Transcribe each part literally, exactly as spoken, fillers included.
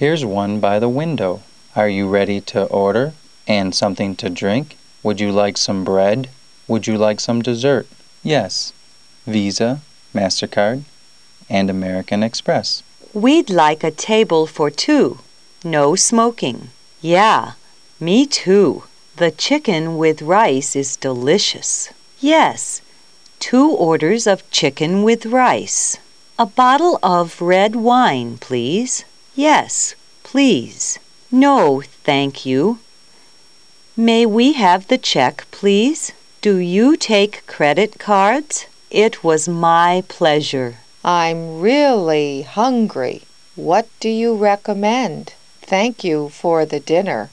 Here's one by the window. Are you ready to order? And something to drink? Would you like some bread? Would you like some dessert? Yes. Visa, MasterCard, and American Express. We'd like a table for two. No smoking. Yeah, me too. The chicken with rice is delicious. Yes, two orders of chicken with rice. A bottle of red wine, please. Yes, please. No, thank you. May we have the check, please? Do you take credit cards? It was my pleasure. I'm really hungry. What do you recommend? Thank you for the dinner.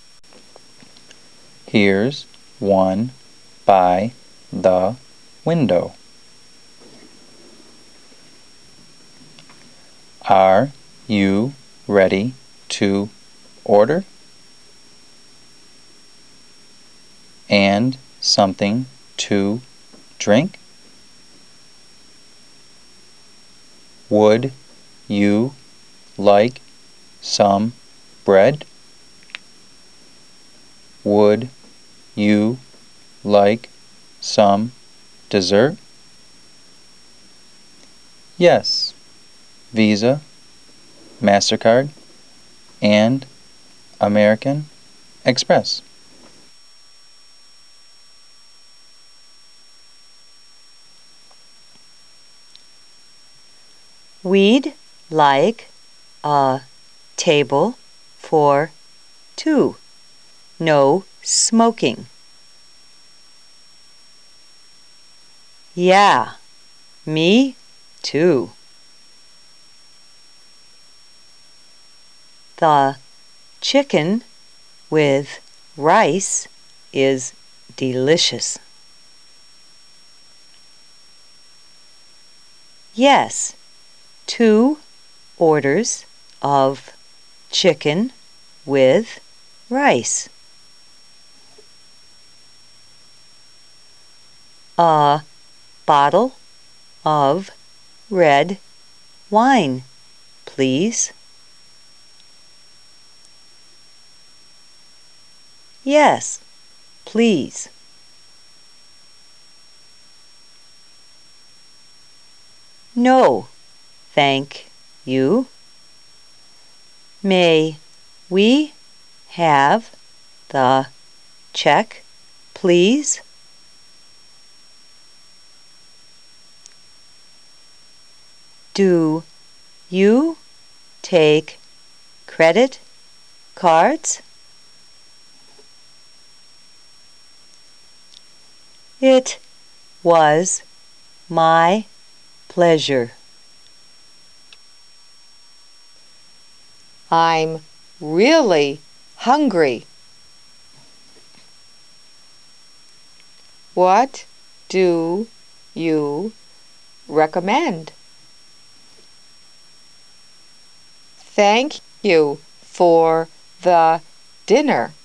Here's one by the window. Are you ready to order? And something to drink? Would you like some bread? Would you like some dessert? Yes. Visa, MasterCard, and American Express. We'd like a table for two. No smoking. Yeah, me too. The chicken with rice is delicious. Yes, two orders of chicken with rice. A bottle of red wine, please. Yes, please. No, thank you. May we have the check, please? Do you take credit cards? It was my pleasure. I'm really hungry. What do you recommend? Thank you for the dinner.